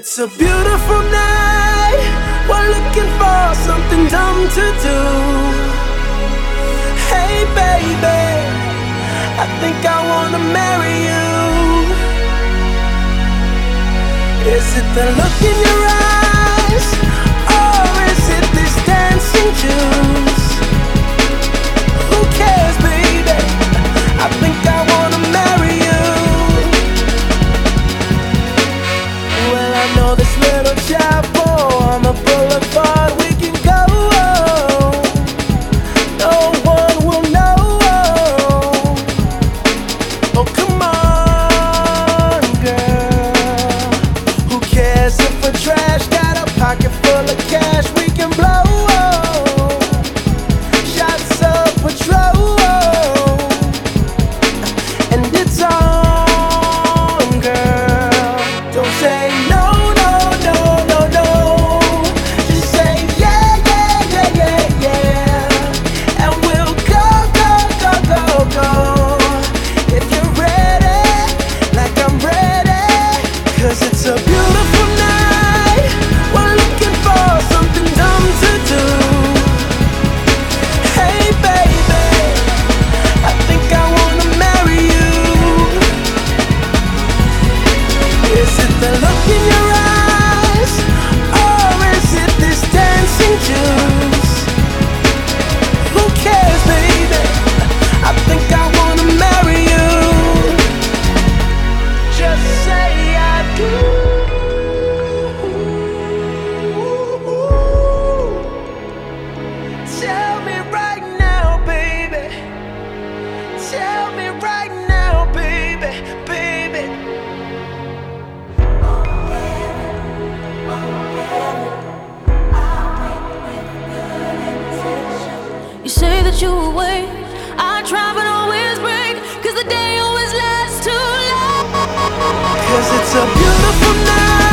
It's a beautiful night. We're looking for something dumb to do. Hey baby, I think I wanna marry you. Is it the look in your eyes, or is it this dancing juice? Who cares, baby? I think I wanna marry you. Well, I know this little chapel on the boulevard we can go. No one will know. Oh, come on, girl. Who cares if we're trash? Got a pocket full of cash we can blow. Shots of Patrol, and it's on, girl. Don't say no, no, no, no, no. Just say yeah, yeah, yeah, yeah, yeah. And we'll go, go, go, go, go. If you're ready, like I'm ready. 'Cause it's a beautiful night. We're looking for something dumb to do. Hey baby, I think I wanna marry you. Is it the look in your eyes, or is it this dancing juice? Who cares, baby? I think I wanna marry you. Just say I do. Tell me right now, baby. Tell me right now, baby, baby. You say that you will wait. I try but always break, 'cause the day always lasts too long. 'Cause it's a beautiful night.